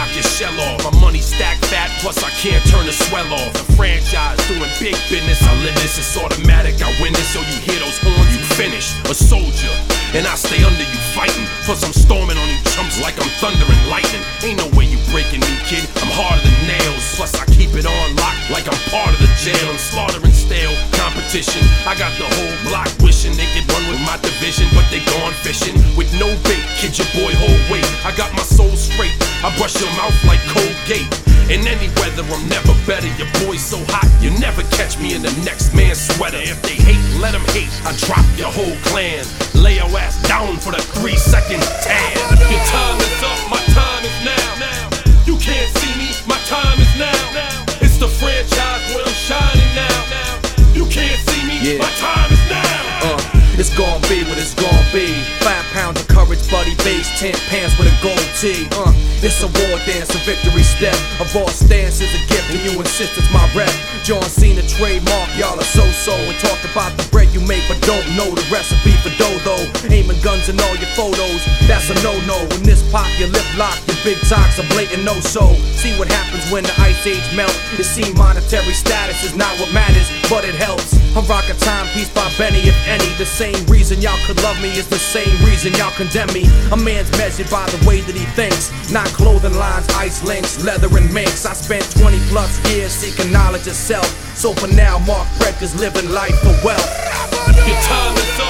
knock your shell off. My money stacked fat, plus I can't turn the swell off. The franchise doing big business, I live this, it's automatic, I win this. So you hear those horns, you finished. A soldier, and I stay under you fighting. Plus I'm storming on you chumps like I'm thunder and lightning. Ain't no way you breaking me, kid, I'm harder than nails. Plus I keep it on lock like I'm part of the jail. I'm slaughtering stale competition. I got the whole block wishing they could run with my division, but they gone fishing with no bait. Kid, your boy hold weight. I got my soul straight. I brush your mouth like Colgate. In any weather, I'm never better. Your boy's so hot, you never catch me in the next man's sweater. If they hate, let them hate. I drop your whole clan. Lay your ass down for the 3-second tan. Your time is up, my time is now. You can't see me, my time is now. It's the franchise where I'm shining now. You can't see me, my time is now. It's gon' be what it's gon' be. 5 pounds of courage, buddy base, 10 pants with a gold tee. It's a war dance, a victory step. A raw stance is a gift, and you insist it's my rep. John Cena trademark, y'all are so-so. And talk about the bread you make, but don't know the recipe for dough though. Aiming guns in all your photos, that's a no-no. When this pop, your lip lock, your big talks a blatant no-so. See what happens when the ice age melt. It seems monetary status is not what matters, but it helps. I rock a timepiece by Benny, if any. The same reason y'all could love me is the same reason y'all condemn me. A man's measured by the way that he thinks, not clothing lines, ice links, leather and minks. I spent 20 plus years seeking knowledge of self. So for now, Mark Breck is living life for wealth. Your time is up.